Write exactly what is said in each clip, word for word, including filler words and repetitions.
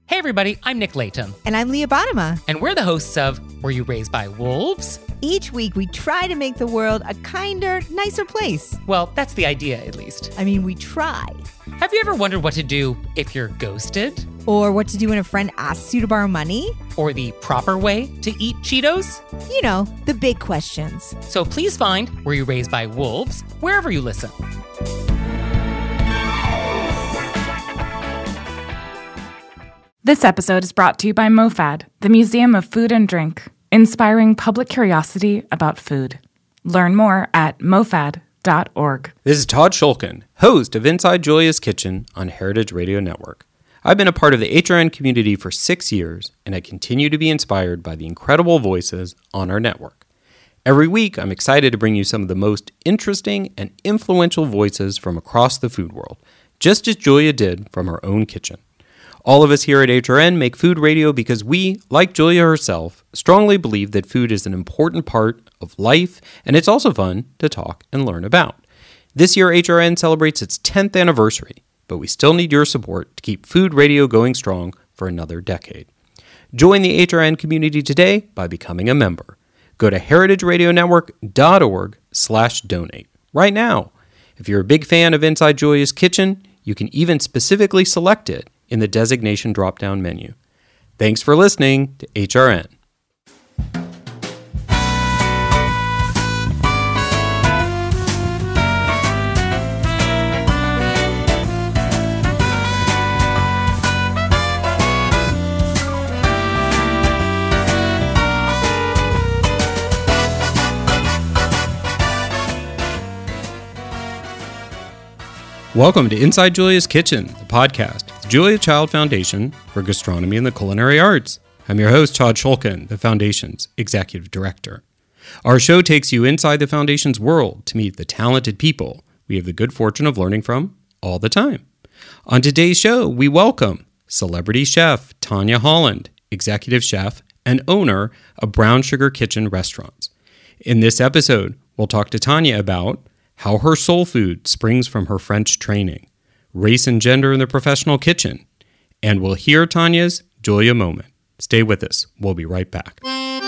Hey everybody, I'm Nick Layton. And I'm Leah Bottima. And we're the hosts of Were You Raised by Wolves? Each week we try to make the world a kinder, nicer place. Well, that's the idea, at least. I mean, we try. Have you ever wondered what to do if you're ghosted? Or what to do when a friend asks you to borrow money? Or the proper way to eat Cheetos? You know, the big questions. So please find Were You Raised by Wolves wherever you listen. This episode is brought to you by MoFad, the Museum of Food and Drink, inspiring public curiosity about food. Learn more at mofad dot org. This is Todd Shulkin, host of Inside Julia's Kitchen on Heritage Radio Network. I've been a part of the H R N community for six years, and I continue to be inspired by the incredible voices on our network. Every week, I'm excited to bring you some of the most interesting and influential voices from across the food world, just as Julia did from her own kitchen. All of us here at H R N make food radio because we, like Julia herself, strongly believe that food is an important part of life, and it's also fun to talk and learn about. This year, H R N celebrates its tenth anniversary, but we still need your support to keep food radio going strong for another decade. Join the H R N community today by becoming a member. Go to heritage radio network dot org slash donate right now. If you're a big fan of Inside Julia's Kitchen, you can even specifically select it in the designation drop-down menu. Thanks for listening to H R N. Welcome to Inside Julia's Kitchen, the podcast, the Julia Child Foundation for Gastronomy and the Culinary Arts. I'm your host, Todd Shulkin, the Foundation's Executive Director. Our show takes you inside the Foundation's world to meet the talented people we have the good fortune of learning from all the time. On today's show, we welcome celebrity chef Tanya Holland, executive chef and owner of Brown Sugar Kitchen Restaurants. In this episode, we'll talk to Tanya about how her soul food springs from her French training, race and gender in the professional kitchen, and we'll hear Tanya's Julia moment. Stay with us. We'll be right back.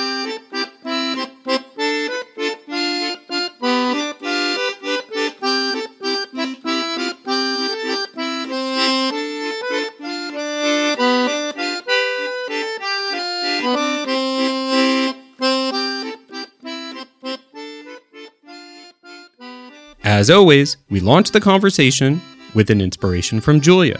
As always, we launch the conversation with an inspiration from Julia.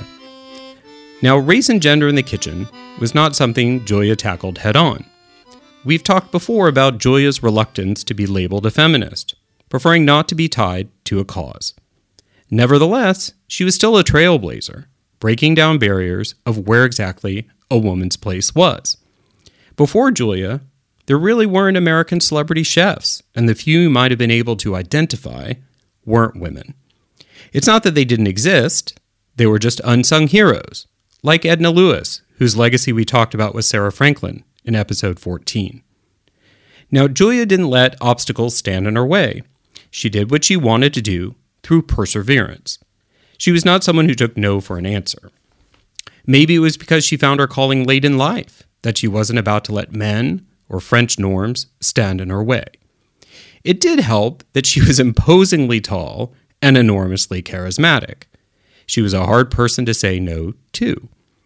Now, race and gender in the kitchen was not something Julia tackled head-on. We've talked before about Julia's reluctance to be labeled a feminist, preferring not to be tied to a cause. Nevertheless, she was still a trailblazer, breaking down barriers of where exactly a woman's place was. Before Julia, there really weren't American celebrity chefs, and the few you might have been able to identify weren't women. It's not that they didn't exist, they were just unsung heroes, like Edna Lewis, whose legacy we talked about with Sarah Franklin in episode fourteen. Now, Julia didn't let obstacles stand in her way. She did what she wanted to do through perseverance. She was not someone who took no for an answer. Maybe it was because she found her calling late in life, that she wasn't about to let men or French norms stand in her way. It did help that she was imposingly tall and enormously charismatic. She was a hard person to say no to.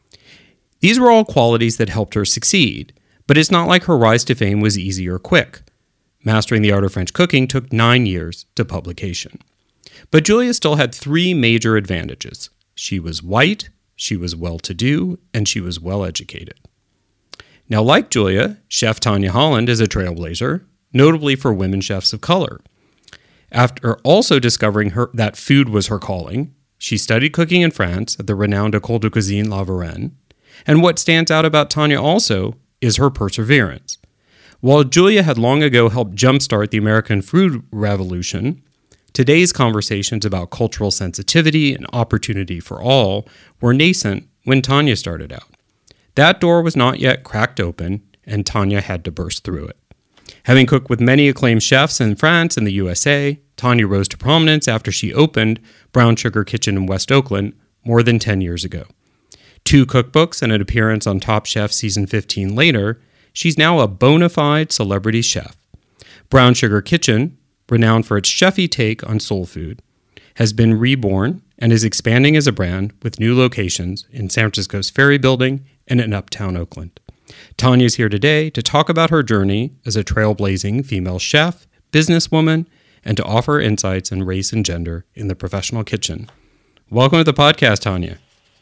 These were all qualities that helped her succeed, but it's not like her rise to fame was easy or quick. Mastering the art of French cooking took nine years to publication. But Julia still had three major advantages. She was white, she was well-to-do, and she was well-educated. Now, like Julia, Chef Tanya Holland is a trailblazer, notably for women chefs of color. After also discovering her, that food was her calling, she studied cooking in France at the renowned École de Cuisine La Varenne. And what stands out about Tanya also is her perseverance. While Julia had long ago helped jumpstart the American food revolution, today's conversations about cultural sensitivity and opportunity for all were nascent when Tanya started out. That door was not yet cracked open, and Tanya had to burst through it. Having cooked with many acclaimed chefs in France and the U S A, Tanya rose to prominence after she opened Brown Sugar Kitchen in West Oakland more than ten years ago. two cookbooks and an appearance on Top Chef season fifteen later, she's now a bona fide celebrity chef. Brown Sugar Kitchen, renowned for its chefy take on soul food, has been reborn and is expanding as a brand with new locations in San Francisco's Ferry Building and in Uptown Oakland. Tanya is here today to talk about her journey as a trailblazing female chef, businesswoman, and to offer insights on race and gender in the professional kitchen. Welcome to the podcast, Tanya.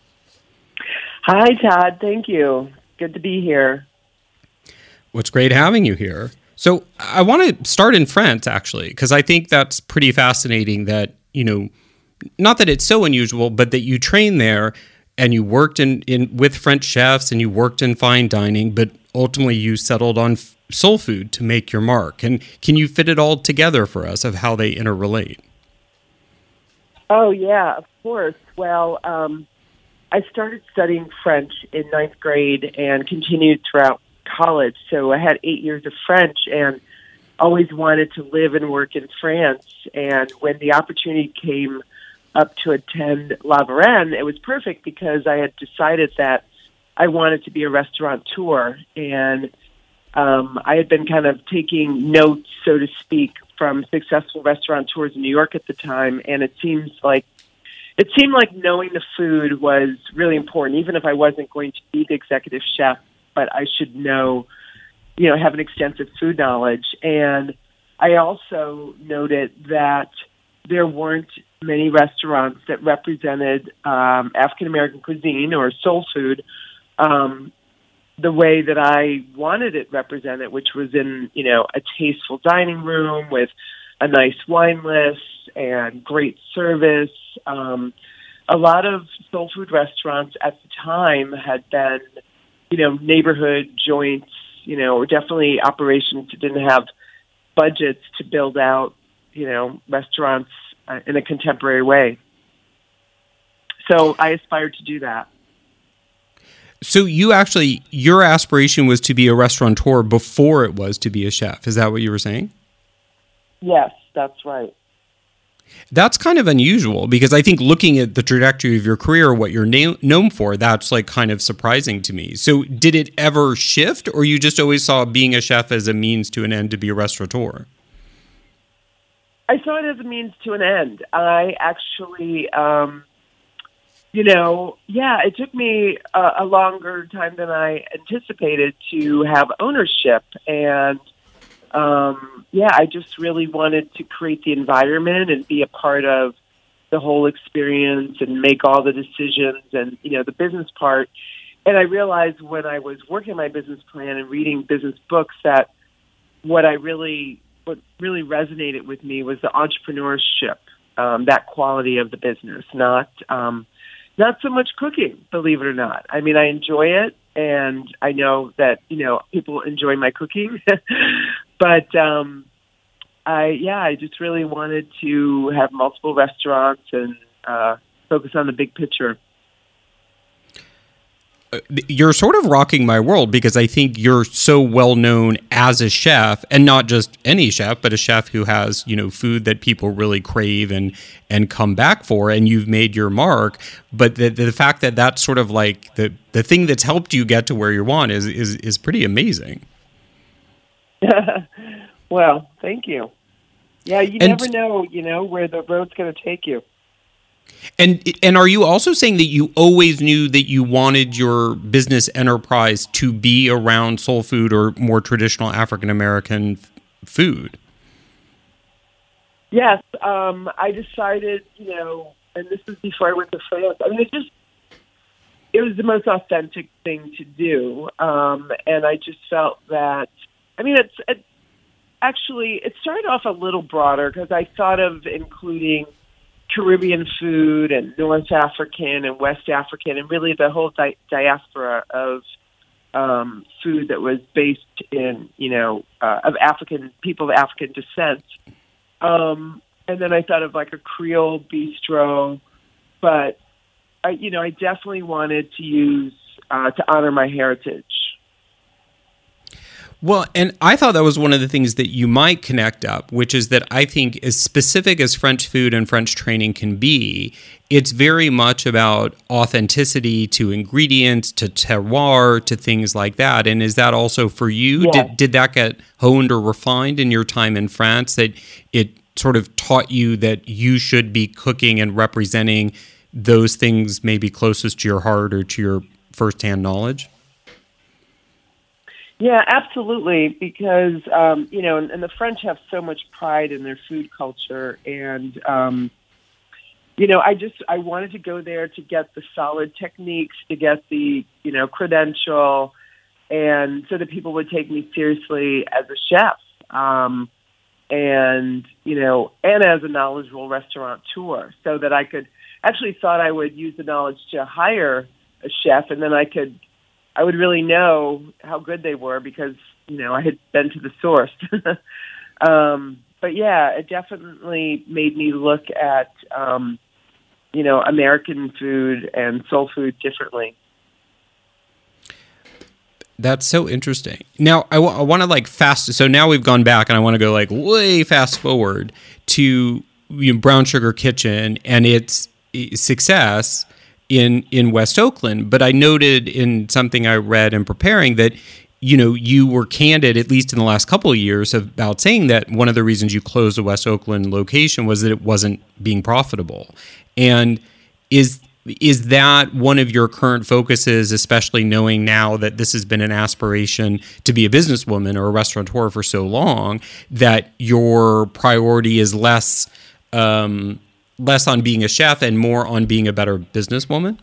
Hi, Todd. Thank you. Good to be here. Well, it's great having you here. So I want to start in France, actually, because I think that's pretty fascinating that, you know, not that it's so unusual, but that you trained there and you worked in, in with French chefs and you worked in fine dining, but ultimately you settled on f- soul food to make your mark. And can you fit it all together for us of how they interrelate? Oh, yeah, of course. Well, um, I started studying French in ninth grade and continued throughout college. So I had eight years of French and always wanted to live and work in France. And when the opportunity came up to attend La Varenne, it was perfect because I had decided that I wanted to be a restaurateur. And um, I had been kind of taking notes, so to speak, from successful restaurateurs in New York at the time. And it seems like It seemed like knowing the food was really important, even if I wasn't going to be the executive chef, but I should know, you know, have an extensive food knowledge. And I also noted that there weren't many restaurants that represented um, African-American cuisine or soul food um, the way that I wanted it represented, which was in, you know, a tasteful dining room with a nice wine list and great service. Um, a lot of soul food restaurants at the time had been, you know, neighborhood joints, you know, or definitely operations that didn't have budgets to build out, you know, restaurants uh, in a contemporary way. So I aspired to do that. So you actually, your aspiration was to be a restaurateur before it was to be a chef. Is that what you were saying? Yes, that's right. That's kind of unusual because I think looking at the trajectory of your career, what you're na- known for, that's like kind of surprising to me. So did it ever shift, or you just always saw being a chef as a means to an end to be a restaurateur? I saw it as a means to an end. I actually, um, you know, yeah, it took me a, a longer time than I anticipated to have ownership. And Um, yeah, I just really wanted to create the environment and be a part of the whole experience and make all the decisions and, you know, the business part. And I realized when I was working my business plan and reading business books that what I really, what really resonated with me was the entrepreneurship, um, that quality of the business, not, um, not so much cooking, believe it or not. I mean, I enjoy it. And I know that, you know, people enjoy my cooking, but, um, I, yeah, I just really wanted to have multiple restaurants and, uh, focus on the big picture. You're sort of rocking my world because I think you're so well known as a chef, and not just any chef, but a chef who has, you know, food that people really crave and and come back for, and you've made your mark. But the the fact that that's sort of like the the thing that's helped you get to where you want is is is pretty amazing. Well, thank you. Yeah, you and, never know, you know, where the road's going to take you. And and are you also saying that you always knew that you wanted your business enterprise to be around soul food or more traditional African American f- food? Yes, um, I decided, you know, and this was before I went to France. I mean, it just it was the most authentic thing to do, um, and I just felt that. I mean, it's it, actually it started off a little broader because I thought of including Caribbean food and North African and West African and really the whole di- diaspora of um, food that was based in, you know, uh, of African people of African descent. Um, and then I thought of like a Creole bistro, but I, you know, I definitely wanted to use uh, to honor my heritage. Well, and I thought that was one of the things that you might connect up, which is that I think as specific as French food and French training can be, it's very much about authenticity to ingredients, to terroir, to things like that. And is that also for you? Yes. Did, did that get honed or refined in your time in France, that it sort of taught you that you should be cooking and representing those things maybe closest to your heart or to your firsthand knowledge? Yeah, absolutely, because, um, you know, and, and the French have so much pride in their food culture. And, um, you know, I just, I wanted to go there to get the solid techniques, to get the, you know, credential, and so that people would take me seriously as a chef. Um, and, you know, and as a knowledgeable restaurateur, so that I could, actually thought I would use the knowledge to hire a chef, and then I could, I would really know how good they were because, you know, I had been to the source. um, but yeah, it definitely made me look at, um, you know, American food and soul food differently. That's so interesting. Now, I, w- I want to like fast. So now we've gone back and I want to go like way fast forward to, you know, Brown Sugar Kitchen and its success in in West Oakland. But I noted in something I read in preparing that, you know, you were candid, at least in the last couple of years, about saying that one of the reasons you closed the West Oakland location was that it wasn't being profitable. And is is that one of your current focuses, especially knowing now that this has been an aspiration to be a businesswoman or a restaurateur for so long, that your priority is less um, less on being a chef and more on being a better businesswoman?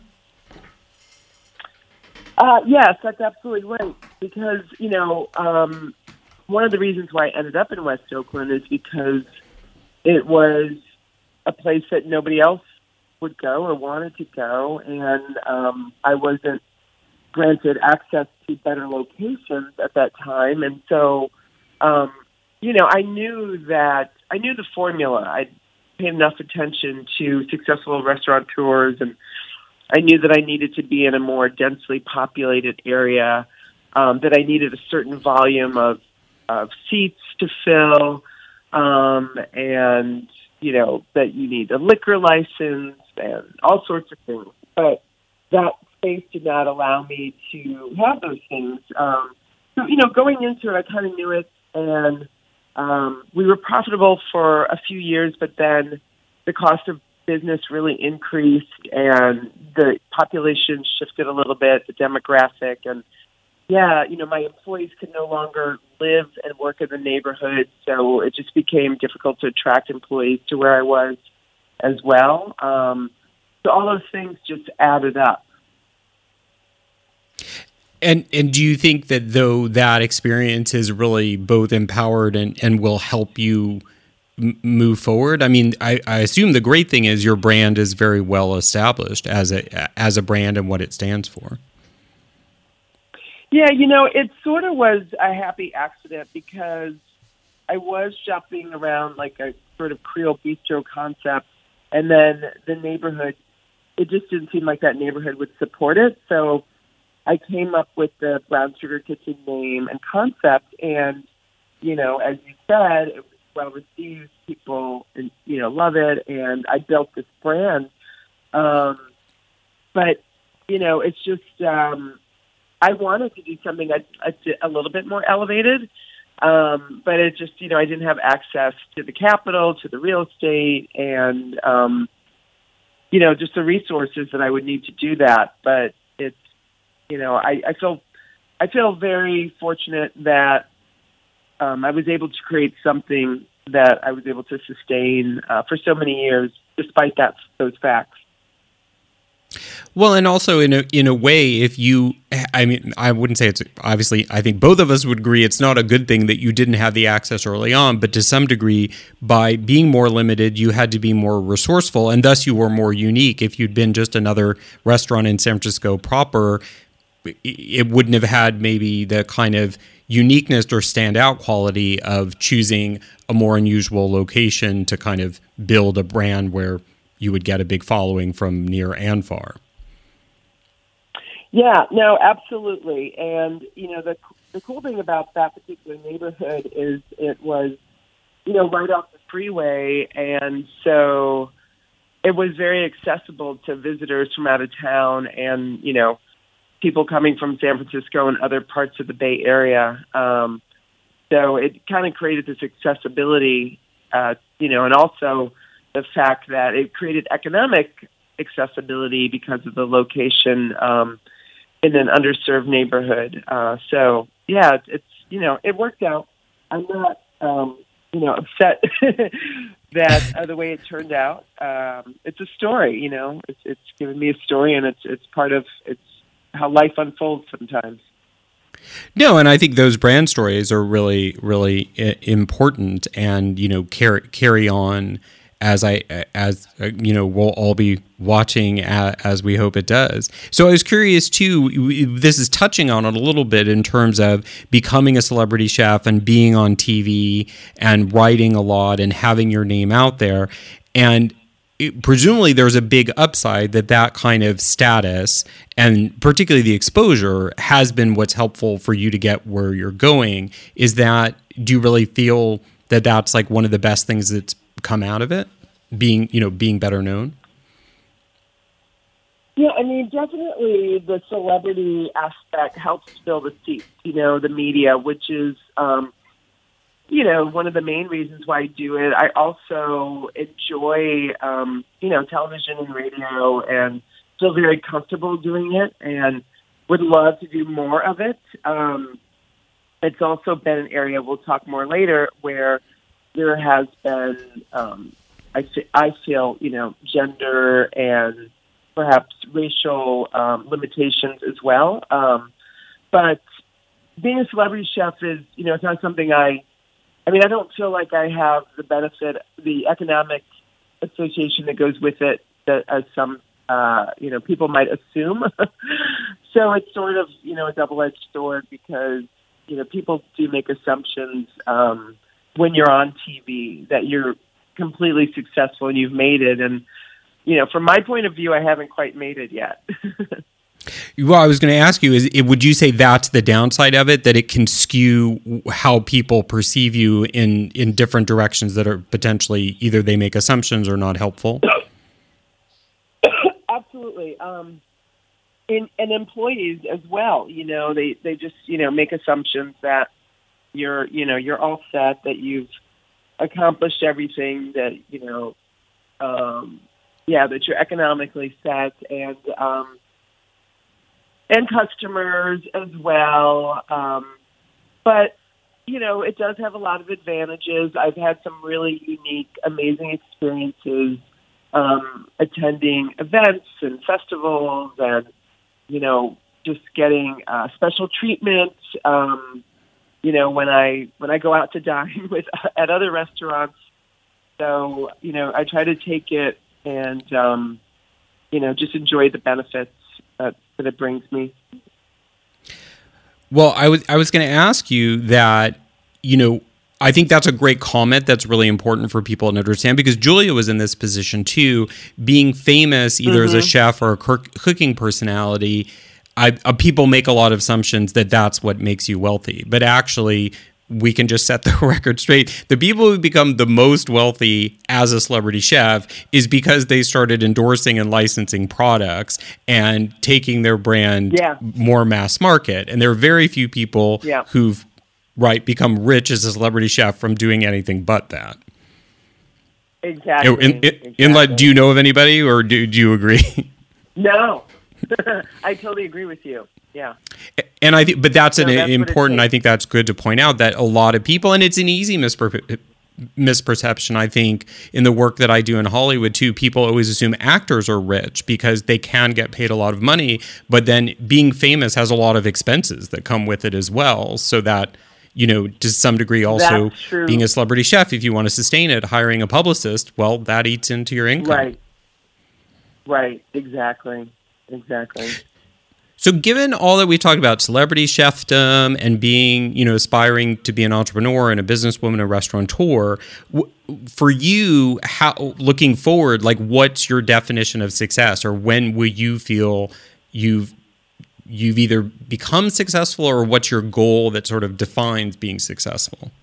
Uh, yes, that's absolutely right. Because, you know, um, one of the reasons why I ended up in West Oakland is because it was a place that nobody else would go or wanted to go, and um, I wasn't granted access to better locations at that time. And so, um, you know, I knew that, I knew the formula. I paid enough attention to successful restaurateurs, and I knew that I needed to be in a more densely populated area, um, that I needed a certain volume of, of seats to fill, um, and, you know, that you need a liquor license and all sorts of things. But that space did not allow me to have those things. Um, so, you know, going into it, I kind of knew it, and um, we were profitable for a few years, but then the cost of business really increased, and the population shifted a little bit, the demographic, and yeah, you know, my employees could no longer live and work in the neighborhood, so it just became difficult to attract employees to where I was as well. Um, so all those things just added up. And and do you think that though that experience is really both empowered and, and will help you m- move forward? I mean, I, I assume the great thing is your brand is very well established as a as a brand and what it stands for. Yeah, you know, it sort of was a happy accident because I was shopping around like a sort of Creole bistro concept, and then the neighborhood, it just didn't seem like that neighborhood would support it. So I came up with the Brown Sugar Kitchen name and concept, and, you know, as you said, it was well received. People, you know, love it, and I built this brand. Um, but, you know, it's just, um, I wanted to do something a, a, a little bit more elevated, um, but it just, you know, I didn't have access to the capital, to the real estate, and, um, you know, just the resources that I would need to do that. But it's, you know, I, I feel, I feel very fortunate that um, I was able to create something that I was able to sustain uh, for so many years, despite that those facts. Well, and also in a in a way, if you, I mean, I wouldn't say it's, obviously, I think both of us would agree it's not a good thing that you didn't have the access early on, but to some degree, by being more limited, you had to be more resourceful, and thus you were more unique. If you'd been just another restaurant in San Francisco proper, it wouldn't have had maybe the kind of uniqueness or standout quality of choosing a more unusual location to kind of build a brand where you would get a big following from near and far. Yeah, no, absolutely. And, you know, the the cool thing about that particular neighborhood is it was, you know, right off the freeway, and so it was very accessible to visitors from out of town and, you know, people coming from San Francisco and other parts of the Bay Area. Um, so it kind of created this accessibility, uh, you know, and also the fact that it created economic accessibility because of the location um, in an underserved neighborhood. Uh, so, yeah, it's, it's, you know, it worked out. I'm not, um, you know, upset that uh, the way it turned out. Um, it's a story, you know, it's, it's given me a story, and it's, it's part of, it's how life unfolds sometimes. No, and I think those brand stories are really, really I- important, and you know, carry carry on as I as uh, you know, we'll all be watching a, as we hope it does. So I was curious too. This is touching on it a little bit in terms of becoming a celebrity chef and being on T V and writing a lot and having your name out there, and It, presumably there's a big upside that that kind of status and particularly the exposure has been what's helpful for you to get where you're going. Is that, do you really feel that that's like one of the best things that's come out of it, being, you know, being better known? Yeah, I mean, definitely the celebrity aspect helps fill the seats, you know, the media, which is, um, you know, one of the main reasons why I do it. I also enjoy, um, you know, television and radio and feel very comfortable doing it and would love to do more of it. Um, it's also been an area, we'll talk more later, where there has been, um, I, I feel, you know, gender and perhaps racial um, limitations as well. Um, but being a celebrity chef is, you know, it's not something I, I mean, I don't feel like I have the benefit, the economic association that goes with it, that as some, uh, you know, people might assume. So it's sort of, you know, a double-edged sword because, you know, people do make assumptions um, when you're on T V that you're completely successful and you've made it. And, you know, from my point of view, I haven't quite made it yet. Well, I was going to ask you, is it, would you say that's the downside of it, that it can skew how people perceive you in, in different directions that are potentially either they make assumptions or not helpful? Absolutely. Um, in, and employees as well, you know, they, they just, you know, make assumptions that you're, you know, you're all set, that you've accomplished everything, that, you know, um, yeah, that you're economically set, and, um, and customers as well. Um, but, you know, it does have a lot of advantages. I've had some really unique, amazing experiences um, attending events and festivals and, you know, just getting uh, special treatment. Um, you know, when I when I go out to dine with at other restaurants. So, you know, I try to take it and, um, you know, just enjoy the benefits that, that it brings me. Well, I was I was going to ask you that, you know, I think that's a great comment that's really important for people to understand, because Julia was in this position too, being famous either mm-hmm. as a chef or a cooking personality. I, uh, people make a lot of assumptions that that's what makes you wealthy, but actually we can just set the record straight. The people who become the most wealthy as a celebrity chef is because they started endorsing and licensing products and taking their brand yeah. more mass market. And there are very few people yeah. who've right become rich as a celebrity chef from doing anything but that. Exactly. In, in, exactly. in like, do you know of anybody, or do, do you agree? No, I totally agree with you. Yeah. And I think, but that's so an that's important, I think that's good to point out that a lot of people, and it's an easy mispre- misperception, I think, in the work that I do in Hollywood too. People always assume actors are rich because they can get paid a lot of money, but then being famous has a lot of expenses that come with it as well. So that, you know, to some degree also being a celebrity chef, if you want to sustain it, hiring a publicist, well, that eats into your income. Right. Right. Exactly. Exactly. So given all that we've talked about, celebrity chefdom and being, you know, aspiring to be an entrepreneur and a businesswoman, a restaurateur, w- for you, how, looking forward, like what's your definition of success, or when will you feel you've you've either become successful or what's your goal that sort of defines being successful?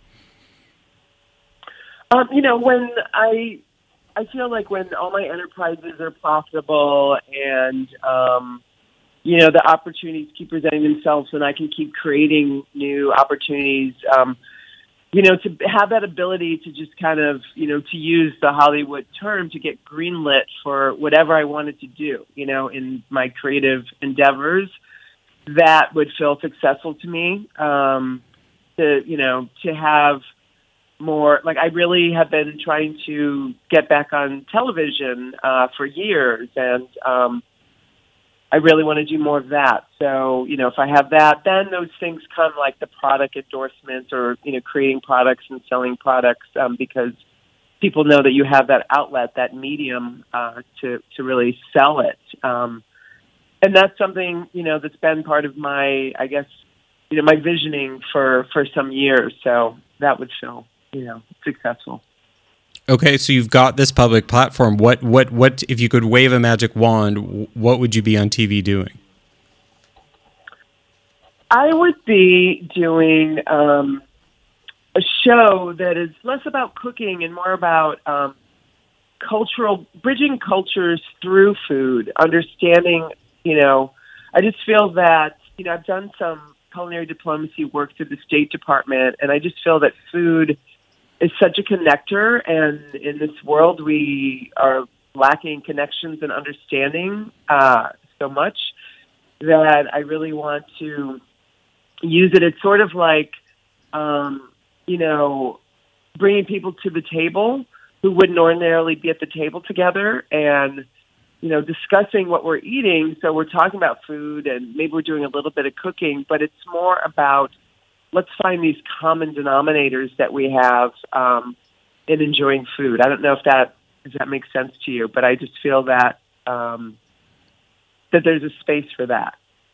Um, you know, when I, I feel like when all my enterprises are profitable and, um, you know, the opportunities keep presenting themselves and I can keep creating new opportunities, um, you know, to have that ability to just kind of, you know, to use the Hollywood term to get greenlit for whatever I wanted to do, you know, in my creative endeavors, that would feel successful to me. Um, to, you know, to have more, like I really have been trying to get back on television uh, for years, and um, I really want to do more of that. So, you know, if I have that, then those things come like the product endorsements or, you know, creating products and selling products um, because people know that you have that outlet, that medium uh, to, to really sell it. Um, and that's something, you know, that's been part of my, I guess, you know, my visioning for, for some years. So that would feel, you know, successful. Okay, so you've got this public platform. What, what, what? If you could wave a magic wand, what would you be on T V doing? I would be doing um, a show that is less about cooking and more about um, cultural, bridging cultures through food, understanding, you know, I just feel that, you know, I've done some culinary diplomacy work through the State Department, and I just feel that food is such a connector, and in this world we are lacking connections and understanding uh, so much that I really want to use it. It's sort of like, um, you know, bringing people to the table who wouldn't ordinarily be at the table together and, you know, discussing what we're eating. So we're talking about food and maybe we're doing a little bit of cooking, but it's more about let's find these common denominators that we have um, in enjoying food. I don't know if that if that makes sense to you, but I just feel that um, that there's a space for that.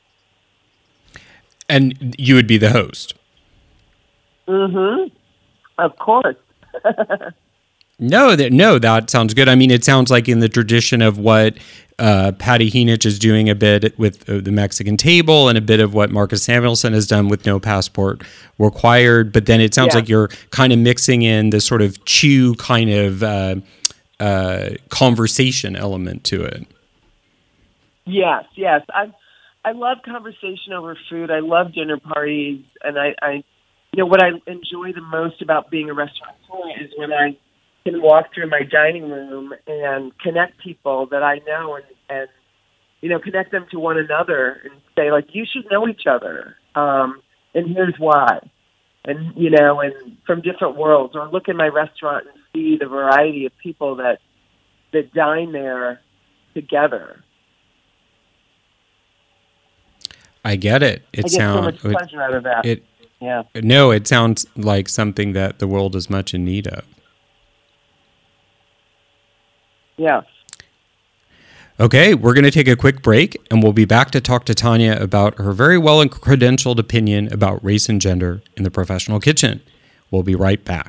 And you would be the host. Mm-hmm. Of course. No, that no, that sounds good. I mean, it sounds like in the tradition of what uh, Patty Heenich is doing a bit with uh, the Mexican Table and a bit of what Marcus Samuelsson has done with No Passport Required. But then it sounds yeah. like you're kind of mixing in this sort of chew kind of uh, uh, conversation element to it. Yes, yes. I I love conversation over food. I love dinner parties, and I, I you know, what I enjoy the most about being a restaurateur is when I can walk through my dining room and connect people that I know and, and, you know, connect them to one another and say, like, you should know each other. Um, and here's why. And, you know, and from different worlds, or look in my restaurant and see the variety of people that, that dine there together. I get it. It I get sounds so much pleasure out of that. It, yeah. No, it sounds like something that the world is much in need of. Yeah. Okay, we're going to take a quick break, and we'll be back to talk to Tanya about her very well credentialed opinion about race and gender in the professional kitchen. We'll be right back.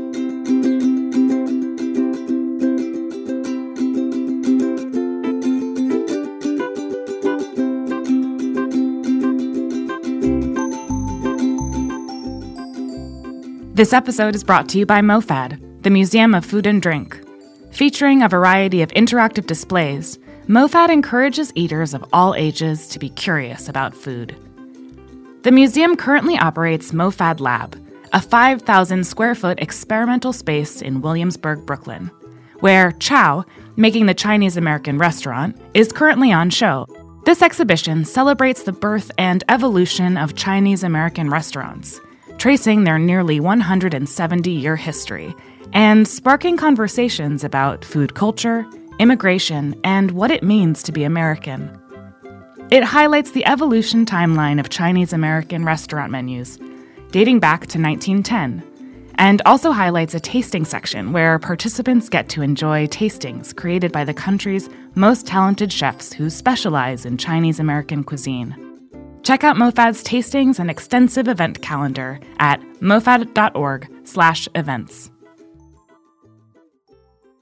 This episode is brought to you by MoFad, the Museum of Food and Drink. Featuring a variety of interactive displays, MoFad encourages eaters of all ages to be curious about food. The museum currently operates MoFad Lab, a five thousand square foot experimental space in Williamsburg, Brooklyn, where Chow, making the Chinese American restaurant, is currently on show. This exhibition celebrates the birth and evolution of Chinese American restaurants, tracing their nearly one hundred seventy year history and sparking conversations about food culture, immigration, and what it means to be American. It highlights the evolution timeline of Chinese American restaurant menus, dating back to nineteen ten, and also highlights a tasting section where participants get to enjoy tastings created by the country's most talented chefs who specialize in Chinese American cuisine. Check out MoFad's tastings and extensive event calendar at mofad.org slash events.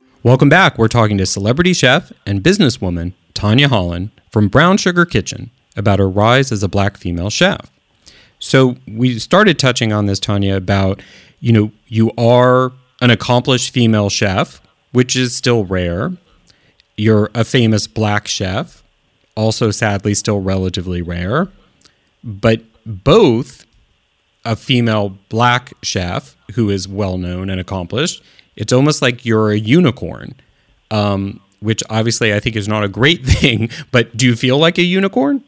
Welcome back. We're talking to celebrity chef and businesswoman Tanya Holland from Brown Sugar Kitchen about her rise as a black female chef. So we started touching on this, Tanya, about, you know, you are an accomplished female chef, which is still rare. You're a famous black chef, also sadly still relatively rare. But both a female black chef who is well-known and accomplished, it's almost like you're a unicorn, um, which obviously I think is not a great thing. But do you feel like a unicorn?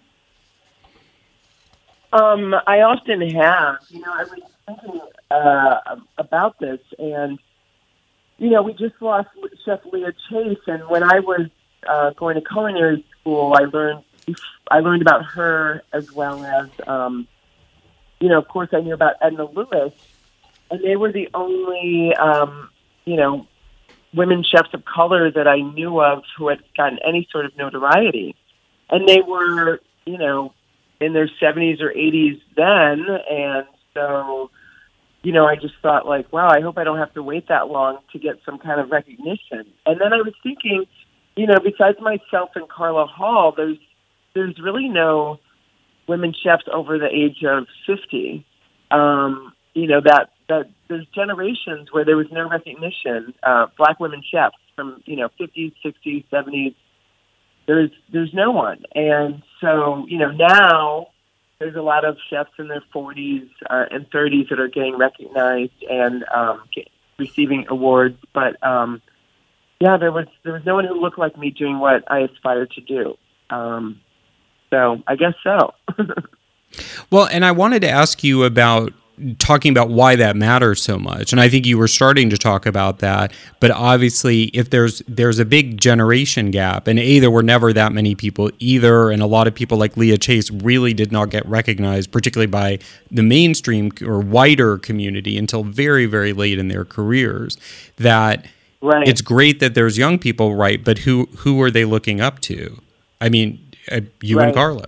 Um, I often have. You know, I was thinking uh, about this, and, you know, we just lost Chef Leah Chase, and when I was uh, going to culinary school, I learned I learned about her as well as, um, you know, of course, I knew about Edna Lewis, and they were the only, um, you know, women chefs of color that I knew of who had gotten any sort of notoriety. And they were, you know, in their seventies or eighties then, and so, you know, I just thought, like, wow, I hope I don't have to wait that long to get some kind of recognition. And then I was thinking, you know, besides myself and Carla Hall, there's there's really no women chefs over the age of fifty. Um, you know, that, that there's generations where there was no recognition, uh, black women chefs from, you know, fifties, sixties, seventies. There's there's no one. And so, you know, now there's a lot of chefs in their forties uh, and thirties that are getting recognized and um, get, receiving awards. But, um, yeah, there was there was no one who looked like me doing what I aspired to do. Um, so I guess so. Well, and I wanted to ask you about talking about why that matters so much. And I think you were starting to talk about that. But obviously, if there's there's a big generation gap, and A, there were never that many people either, and a lot of people like Leah Chase really did not get recognized, particularly by the mainstream or wider community until very, very late in their careers, that right. It's great that there's young people, right? But who, who are they looking up to? I mean, uh, you right. and Carla.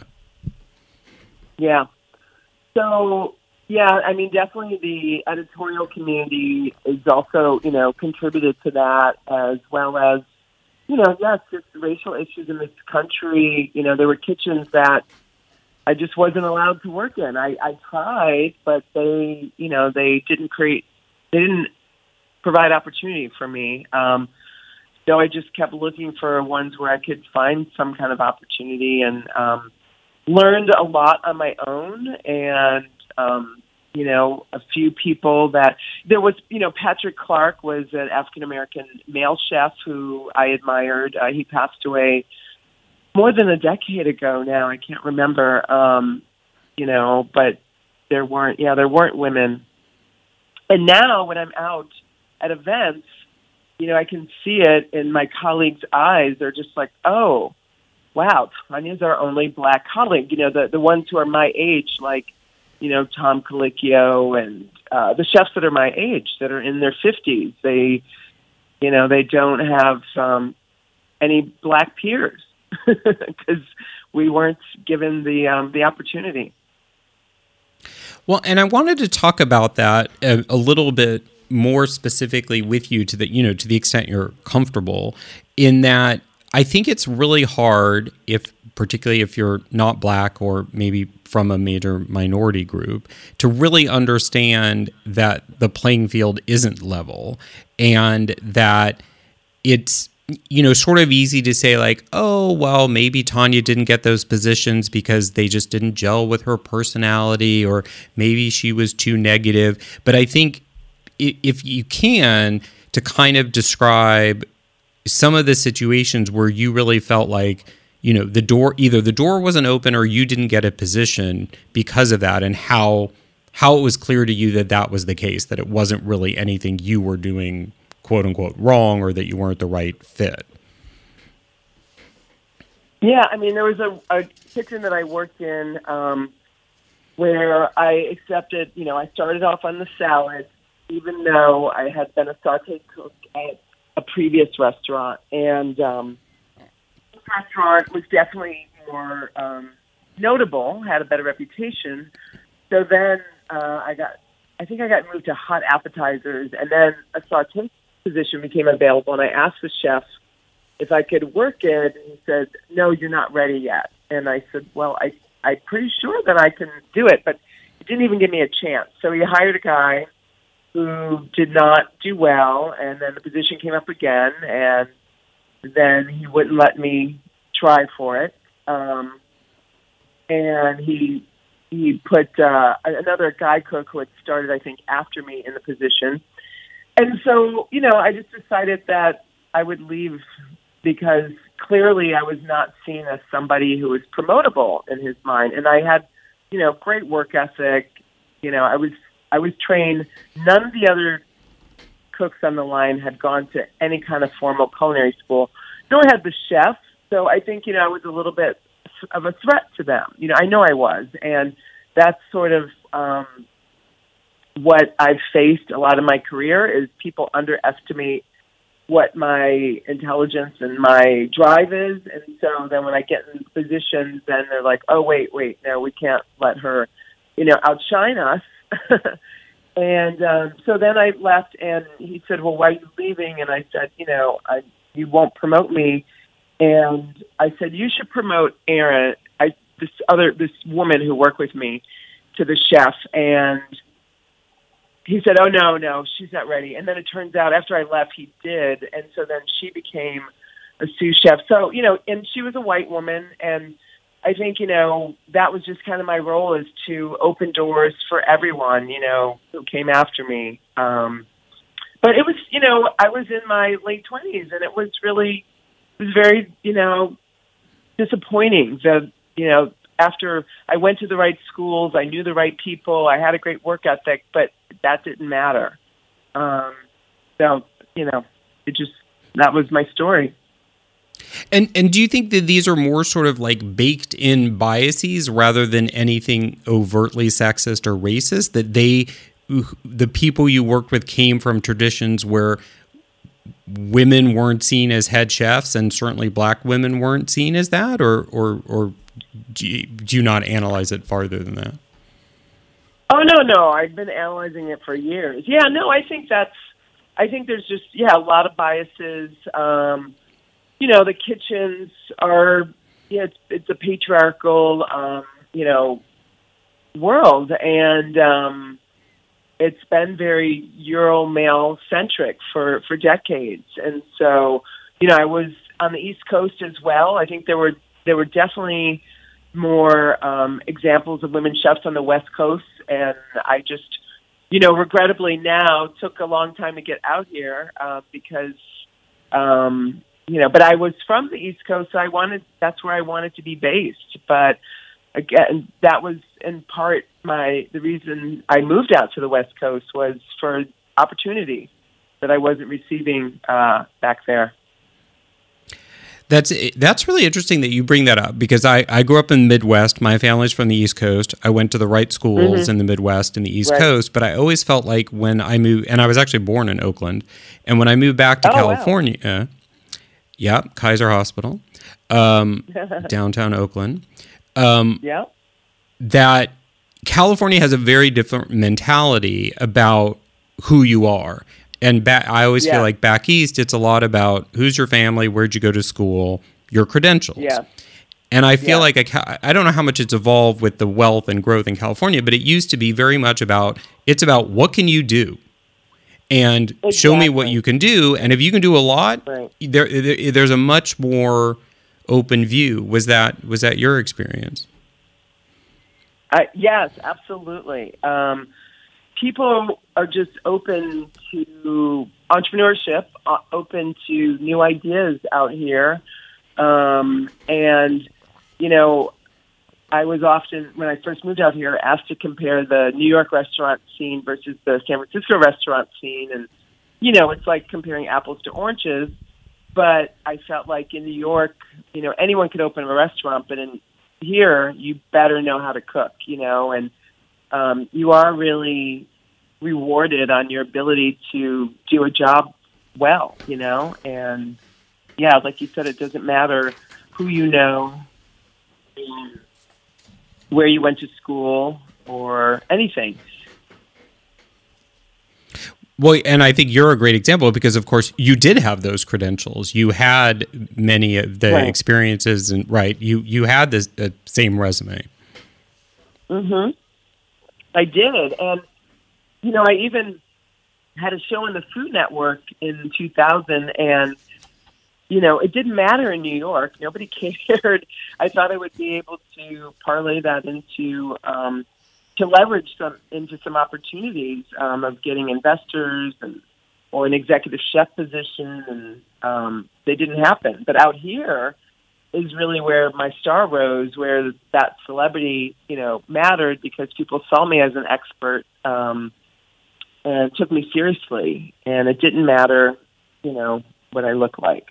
Yeah. So... Yeah, I mean, definitely the editorial community is also, you know, contributed to that, as well as, you know, yes, just racial issues in this country. You know, there were kitchens that I just wasn't allowed to work in. I, I tried, but they, you know, they didn't create, they didn't provide opportunity for me. Um, so I just kept looking for ones where I could find some kind of opportunity, and um, learned a lot on my own. And Um, you know, a few people that there was, you know, Patrick Clark was an African-American male chef who I admired. Uh, he passed away more than a decade ago now. I can't remember, um, you know, but there weren't, yeah, there weren't women. And now when I'm out at events, you know, I can see it in my colleagues' eyes. They're just like, oh, wow, Tanya's our only black colleague. You know, the, the ones who are my age, like, you know, Tom Colicchio and uh, the chefs that are my age, that are in their fifties. They, you know, they don't have um, any black peers because we weren't given the um, the opportunity. Well, and I wanted to talk about that a, a little bit more specifically with you, to the, you know, to the extent you're comfortable, in that I think it's really hard, if particularly if you're not black or maybe from a major minority group, to really understand that the playing field isn't level, and that it's, you know, sort of easy to say like, oh, well, maybe Tanya didn't get those positions because they just didn't gel with her personality, or maybe she was too negative. But I think if you can, to kind of describe some of the situations where you really felt like, you know, the door, either the door wasn't open or you didn't get a position because of that, and how how it was clear to you that that was the case, that it wasn't really anything you were doing, quote unquote, wrong, or that you weren't the right fit. Yeah, I mean, there was a, a kitchen that I worked in um, where I accepted, you know, I started off on the salad, even though I had been a sauté cook at a previous restaurant. And um, this restaurant was definitely more um, notable, had a better reputation. So then uh, I got, I think I got moved to hot appetizers, and then a sauté position became available, and I asked the chef if I could work it, and he said, no, you're not ready yet. And I said, well, I I'm pretty sure that I can do it. But he didn't even give me a chance. So he hired a guy who did not do well, and then the position came up again, and then he wouldn't let me try for it. Um, and he he put uh, another guy cook who had started, I think, after me in the position. And so, you know, I just decided that I would leave because clearly I was not seen as somebody who was promotable in his mind. And I had, you know, great work ethic. You know, I was I was trained. None of the other cooks on the line had gone to any kind of formal culinary school, nor had the chef. So I think, you know, I was a little bit of a threat to them. You know, I know I was. And that's sort of um, what I've faced a lot of my career is people underestimate what my intelligence and my drive is. And so then when I get in positions, then they're like, oh, wait, wait, no, we can't let her, you know, outshine us. And um, so then I left, and he said, well, why are you leaving? And I said, you know, I, you won't promote me. And I said, you should promote Erin, I, this other, this woman who worked with me, to the chef. And he said, oh, no, no, she's not ready. And then it turns out after I left, he did. And so then she became a sous chef. So, you know, and she was a white woman. And I think, you know, that was just kind of my role, is to open doors for everyone, you know, who came after me. Um, but it was, you know, I was in my late twenties, and it was really, it was very, you know, disappointing that, you know, after I went to the right schools, I knew the right people, I had a great work ethic, but that didn't matter. Um, so, you know, it just, that was my story. And and do you think that these are more sort of like baked in biases rather than anything overtly sexist or racist, that they, the people you worked with, came from traditions where women weren't seen as head chefs, and certainly black women weren't seen as that, or or or do you, do you not analyze it farther than that? Oh, no, no. I've been analyzing it for years. Yeah, no, I think that's, I think there's just, yeah, a lot of biases. Um, you know, the kitchens are, yeah, it's, it's a patriarchal, um, you know, world. And um, it's been very Euro male centric for, for decades. And so, you know, I was on the East Coast as well. I think there were, there were definitely more um, examples of women chefs on the West Coast. And I just, you know, regrettably now took a long time to get out here uh, because, um, you know, but I was from the East Coast, so I wanted, that's where I wanted to be based. But again, that was in part my, the reason I moved out to the West Coast was for opportunity that I wasn't receiving uh, back there. That's that's really interesting that you bring that up, because I, I grew up in the Midwest. My family's from the East Coast. I went to the right schools mm-hmm. in the Midwest and the East right. Coast, but I always felt like when I moved, and I was actually born in Oakland, and when I moved back to oh, California, wow. yeah, Kaiser Hospital, um, downtown Oakland, um, yeah, that California has a very different mentality about who you are. And back, I always yeah. feel like back east, it's a lot about who's your family, where'd you go to school, your credentials. Yeah. And I feel yeah. like, I, I don't know how much it's evolved with the wealth and growth in California, but it used to be very much about, it's about what can you do? And exactly. show me what you can do. And if you can do a lot, right. there, there there's a much more open view. Was that was that your experience? Uh, yes, absolutely. Um People are just open to entrepreneurship, uh, open to new ideas out here. Um, and, you know, I was often, when I first moved out here, asked to compare the New York restaurant scene versus the San Francisco restaurant scene. And, you know, it's like comparing apples to oranges. But I felt like in New York, you know, anyone could open a restaurant, but in here, you better know how to cook, you know, and um, you are really rewarded on your ability to do a job well, you know, and yeah, like you said, it doesn't matter who you know, where you went to school, or anything. Well, and I think you're a great example because, of course, you did have those credentials. You had many of the right. experiences, and right, you you had the uh, same resume. Mm-hmm. I did. And, you know, I even had a show on the Food Network in two thousand, and, you know, it didn't matter in New York. Nobody cared. I thought I would be able to parlay that into, um, to leverage some into some opportunities um, of getting investors and or an executive chef position, and um, they didn't happen. But out here is really where my star rose, where that celebrity, you know, mattered because people saw me as an expert um, and took me seriously. And it didn't matter, you know, what I look like.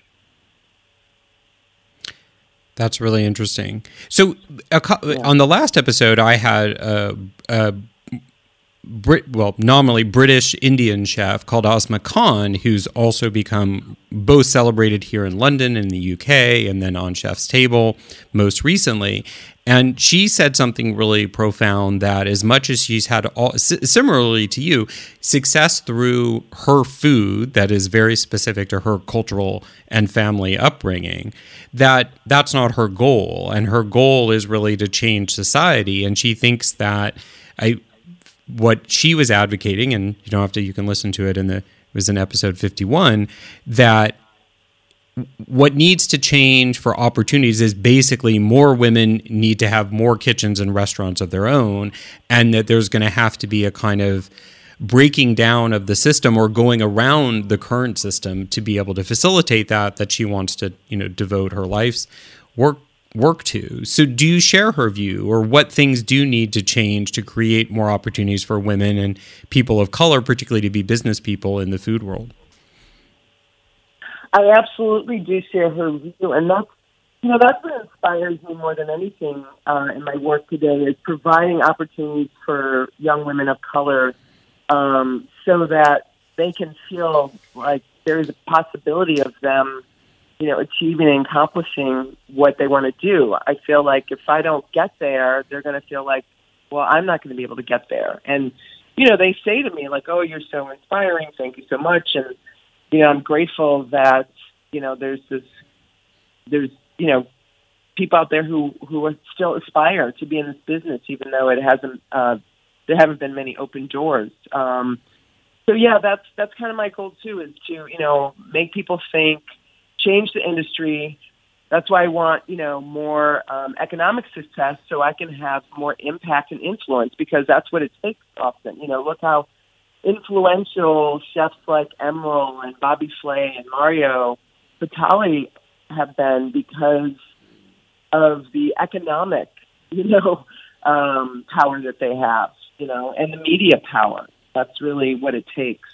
That's really interesting. So a co- Yeah. on the last episode, I had a, a Brit, well, nominally British Indian chef called Asma Khan, who's also become both celebrated here in London and the U K, and then on Chef's Table most recently. And she said something really profound, that as much as she's had, all, similarly to you, success through her food that is very specific to her cultural and family upbringing, that that's not her goal. And her goal is really to change society. And she thinks that I... what she was advocating, and you don't have to, you can listen to it in the, it was in episode fifty-one, that what needs to change for opportunities is basically more women need to have more kitchens and restaurants of their own, and that there's going to have to be a kind of breaking down of the system or going around the current system to be able to facilitate that, that she wants to, you know, devote her life's work work to. So do you share her view, or what things do need to change to create more opportunities for women and people of color, particularly to be business people in the food world? I absolutely do share her view, and that's, you know, that's what inspires me more than anything uh, in my work today, is providing opportunities for young women of color um, so that they can feel like there is a possibility of them, you know, achieving and accomplishing what they want to do. I feel like if I don't get there, they're going to feel like, well, I'm not going to be able to get there. And, you know, they say to me, like, oh, you're so inspiring. Thank you so much. And, you know, I'm grateful that, you know, there's this, there's, you know, people out there who, who are still aspire to be in this business, even though it hasn't, uh, there haven't been many open doors. Um, so, yeah, that's, that's kind of my goal, too, is to, you know, make people think, change the industry. That's why I want, you know, more um, economic success, so I can have more impact and influence, because that's what it takes often. You know, look how influential chefs like Emeril and Bobby Flay and Mario Batali have been because of the economic, you know, um, power that they have, you know, and the media power. That's really what it takes.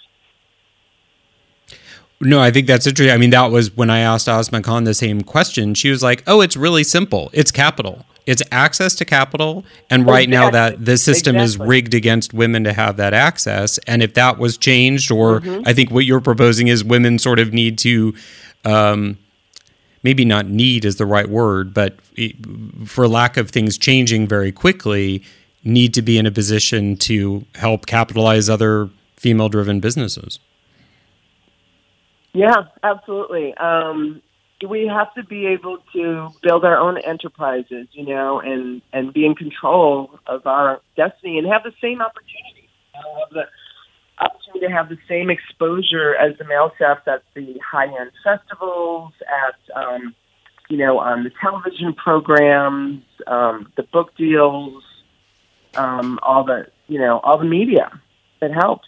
No, I think that's interesting. I mean, that was when I asked Asma Khan the same question. She was like, oh, it's really simple. It's capital. It's access to capital. And right exactly. now that the system exactly. is rigged against women to have that access. And if that was changed, or mm-hmm. I think what you're proposing is women sort of need to, um, maybe not need is the right word, but for lack of things changing very quickly, need to be in a position to help capitalize other female-driven businesses. Yeah, absolutely. Um, we have to be able to build our own enterprises, you know, and, and be in control of our destiny and have the same opportunity. You know, have the opportunity to have the same exposure as the male chefs at the high-end festivals, at, um, you know, on the television programs, um, the book deals, um, all the, you know, all the media that helps.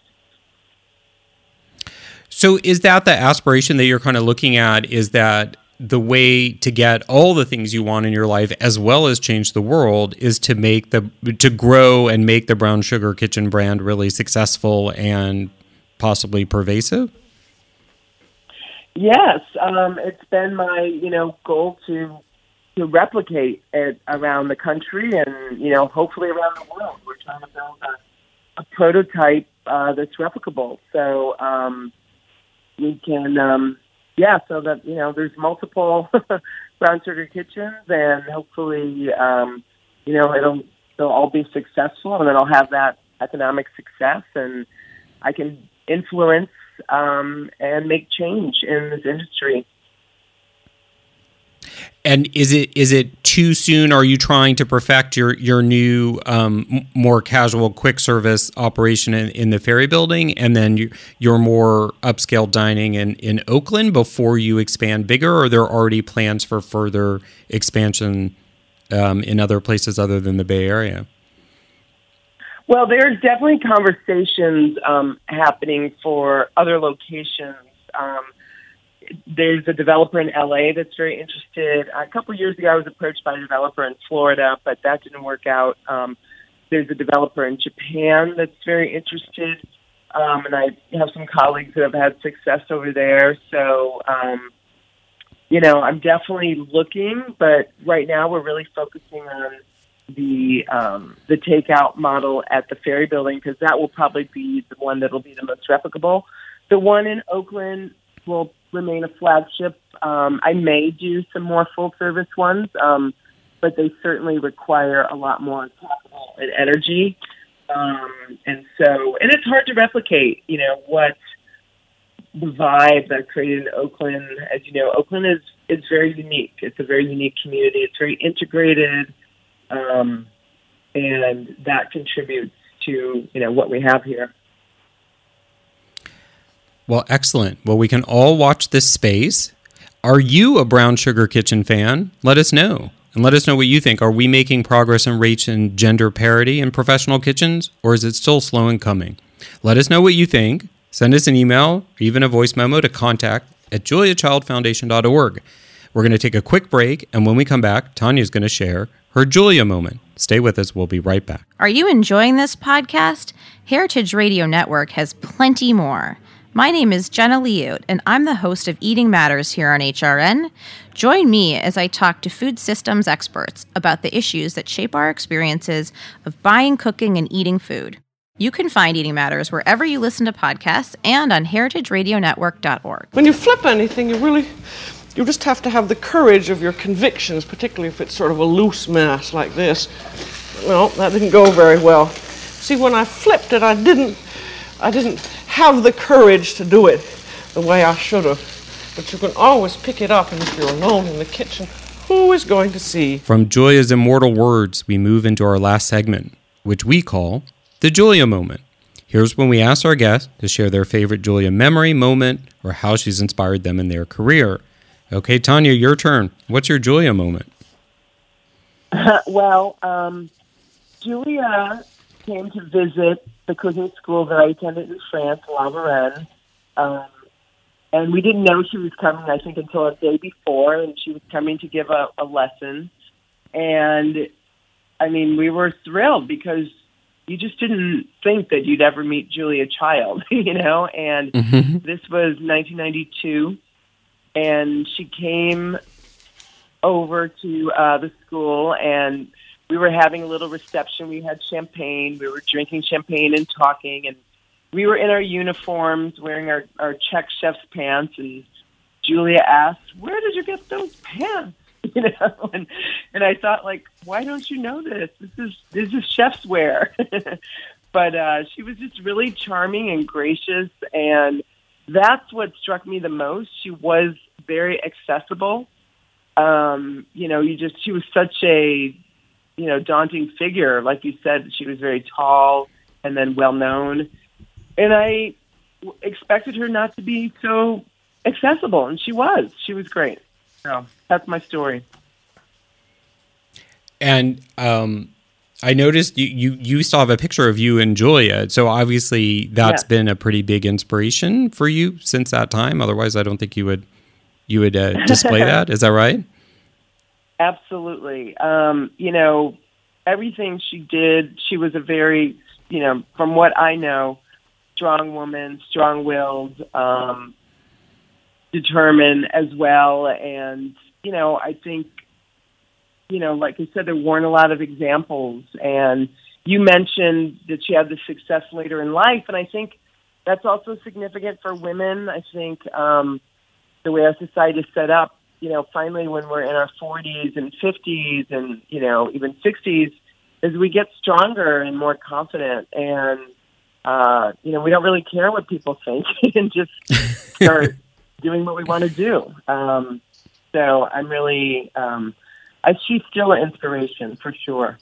So is that the aspiration that you're kind of looking at, is that the way to get all the things you want in your life as well as change the world is to make the to grow and make the Brown Sugar Kitchen brand really successful and possibly pervasive? Yes, um, it's been my, you know, goal to to replicate it around the country and, you know, hopefully around the world. We're trying to build a, a prototype uh, that's replicable. So, um, we can, um, yeah, so that, you know, there's multiple Brown Sugar Kitchens, and hopefully, um, you know, it'll, they'll all be successful, and then I'll have that economic success, and I can influence um, and make change in this industry. And is it is it too soon? Are you trying to perfect your your new um, m- more casual quick service operation in, in the Ferry Building, and then you, your more upscale dining in, in Oakland before you expand bigger? Or are there already plans for further expansion um, in other places other than the Bay Area? Well, there's definitely conversations um, happening for other locations. Um, There's a developer in L A that's very interested. A couple of years ago, I was approached by a developer in Florida, but that didn't work out. Um, there's a developer in Japan that's very interested, um, and I have some colleagues that have had success over there. So, um, you know, I'm definitely looking, but right now we're really focusing on the um, the takeout model at the Ferry Building, because that will probably be the one that will be the most replicable. The one in Oakland will remain a flagship. Um, I may do some more full-service ones, um, but they certainly require a lot more capital and energy. Um, and so, and it's hard to replicate, you know, what the vibe that created in Oakland. As you know, Oakland is, is very unique. It's a very unique community. It's very integrated, um, and that contributes to, you know, what we have here. Well, excellent. Well, we can all watch this space. Are you a Brown Sugar Kitchen fan? Let us know. And let us know what you think. Are we making progress in race and gender parity in professional kitchens, or is it still slow in coming? Let us know what you think. Send us an email or even a voice memo to contact at julia child foundation dot org. We're going to take a quick break, and when we come back, Tanya's going to share her Julia moment. Stay with us. We'll be right back. Are you enjoying this podcast? Heritage Radio Network has plenty more. My name is Jenna Liut, and I'm the host of Eating Matters here on H R N. Join me as I talk to food systems experts about the issues that shape our experiences of buying, cooking, and eating food. You can find Eating Matters wherever you listen to podcasts and on heritage radio network dot org. When you flip anything, you really, you just have to have the courage of your convictions, particularly if it's sort of a loose mass like this. Well, that didn't go very well. See, when I flipped it, I didn't, I didn't have the courage to do it the way I should have. But you can always pick it up, and if you're alone in the kitchen, who is going to see? From Julia's immortal words, we move into our last segment, which we call the Julia moment. Here's when we ask our guests to share their favorite Julia memory, moment, or how she's inspired them in their career. Okay, Tanya, your turn. What's your Julia moment? Uh, well, um, Julia came to visit the cooking school that I attended in France, La Varenne. Um, and we didn't know she was coming, I think, until a day before, and she was coming to give a, a lesson. And, I mean, we were thrilled because you just didn't think that you'd ever meet Julia Child, you know? And mm-hmm. This was nineteen ninety-two, and she came over to uh, the school, and we were having a little reception. We had champagne. We were drinking champagne and talking, and we were in our uniforms wearing our, our Czech chef's pants, and Julia asked, "Where did you get those pants?" You know, and and I thought, like, why don't you know this? This is this is chef's wear. But uh, she was just really charming and gracious, and that's what struck me the most. She was very accessible. Um, you know, you just she was such a you know daunting figure. Like you said, she was very tall and then well known, and I w- expected her not to be so accessible, and she was. She was great. So that's my story. And um, I noticed you, you, you still have a picture of you and Julia. So obviously that's yeah. been a pretty big inspiration for you since that time. Otherwise, I don't think you would you would uh, display that. Is that right? Absolutely. Um, you know, everything she did, she was a very, you know, from what I know, strong woman, strong-willed, um, determined as well. And, you know, I think, you know, like I said, there weren't a lot of examples. And you mentioned that she had the success later in life. And I think that's also significant for women. I think um, the way our society is set up, you know, finally when we're in our forties and fifties and, you know, even sixties, is we get stronger and more confident. And, uh, you know, we don't really care what people think and just start doing what we want to do. Um, So I'm really, um, I, she's still an inspiration for sure.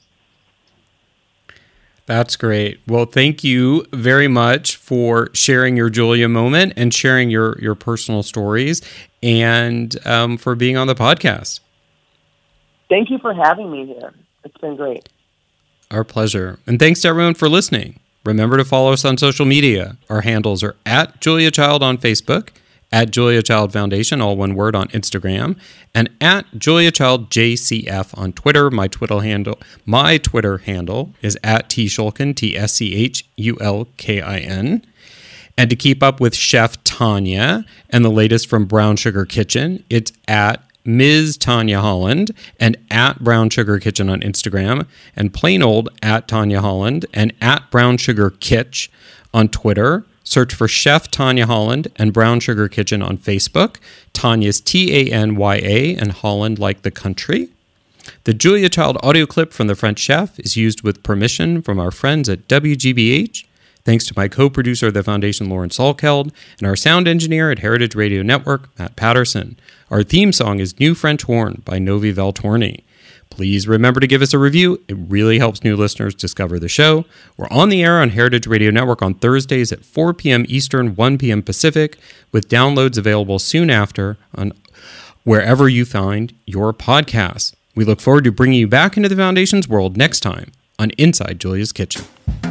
That's great. Well, thank you very much for sharing your Julia moment and sharing your, your personal stories and um, for being on the podcast. Thank you for having me here. It's been great. Our pleasure. And thanks to everyone for listening. Remember to follow us on social media. Our handles are at Julia Child on Facebook, at Julia Child Foundation, all one word, on Instagram, and at Julia Child J C F on Twitter. My Twitter handle, my Twitter handle is at T Schulkin, T S C H U L K I N. And to keep up with Chef Tanya and the latest from Brown Sugar Kitchen, it's at Miz Tanya Holland and at Brown Sugar Kitchen on Instagram, and plain old at Tanya Holland and at Brown Sugar Kitch on Twitter. Search for Chef Tanya Holland and Brown Sugar Kitchen on Facebook. Tanya's T A N Y A and Holland like the country. The Julia Child audio clip from The French Chef is used with permission from our friends at W G B H. Thanks to my co-producer of the Foundation, Lauren Salkeld, and our sound engineer at Heritage Radio Network, Matt Patterson. Our theme song is New French Horn by Novi Valtorni. Please remember to give us a review. It really helps new listeners discover the show. We're on the air on Heritage Radio Network on Thursdays at four p.m. Eastern, one p.m. Pacific, with downloads available soon after on wherever you find your podcasts. We look forward to bringing you back into the Foundation's world next time on Inside Julia's Kitchen.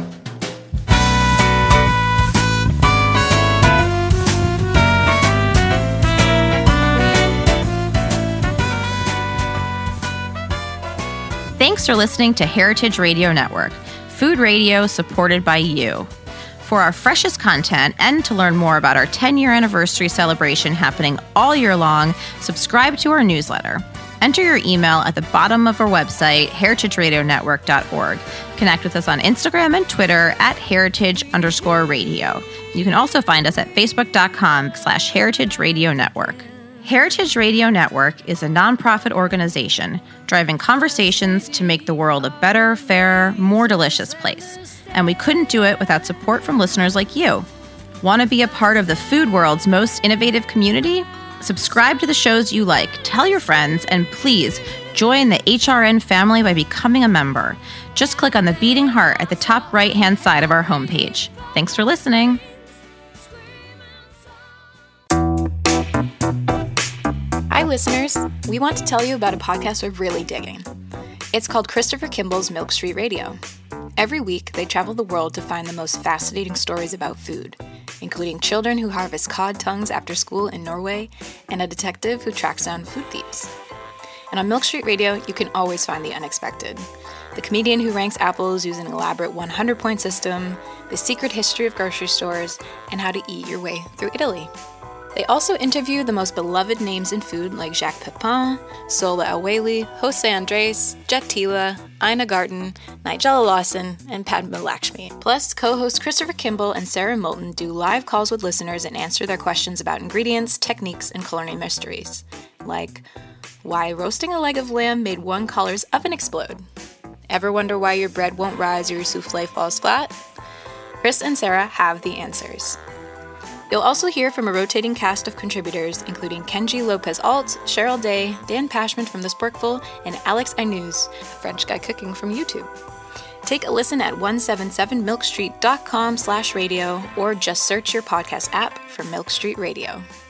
Thanks for listening to Heritage Radio Network, food radio supported by you. For our freshest content and to learn more about our ten-year anniversary celebration happening all year long, subscribe to our newsletter. Enter your email at the bottom of our website, heritage radio network dot org. Connect with us on Instagram and Twitter at heritage underscore radio. You can also find us at facebook.com slash heritage radio network. Heritage Radio Network is a nonprofit organization driving conversations to make the world a better, fairer, more delicious place. And we couldn't do it without support from listeners like you. Want to be a part of the food world's most innovative community? Subscribe to the shows you like, tell your friends, and please join the H R N family by becoming a member. Just click on the beating heart at the top right-hand side of our homepage. Thanks for listening. Hi, listeners. We want to tell you about a podcast we're really digging. It's called Christopher Kimball's Milk Street Radio. Every week, they travel the world to find the most fascinating stories about food, including children who harvest cod tongues after school in Norway and a detective who tracks down food thieves. And on Milk Street Radio, you can always find the unexpected. The comedian who ranks apples using an elaborate one hundred point system, the secret history of grocery stores, and how to eat your way through Italy. They also interview the most beloved names in food like Jacques Pepin, Sola El-Waylly, Jose Andres, Jet Tila, Ina Garten, Nigella Lawson, and Padma Lakshmi. Plus, co-hosts Christopher Kimball and Sarah Moulton do live calls with listeners and answer their questions about ingredients, techniques, and culinary mysteries. Like, why roasting a leg of lamb made one color's oven explode? Ever wonder why your bread won't rise or your souffle falls flat? Chris and Sarah have the answers. You'll also hear from a rotating cast of contributors, including Kenji Lopez-Alt, Cheryl Day, Dan Pashman from The Sporkful, and Alex Ainuz, a French guy cooking from YouTube. Take a listen at one seventy-seven milk street dot com slash radio or just search your podcast app for Milk Street Radio.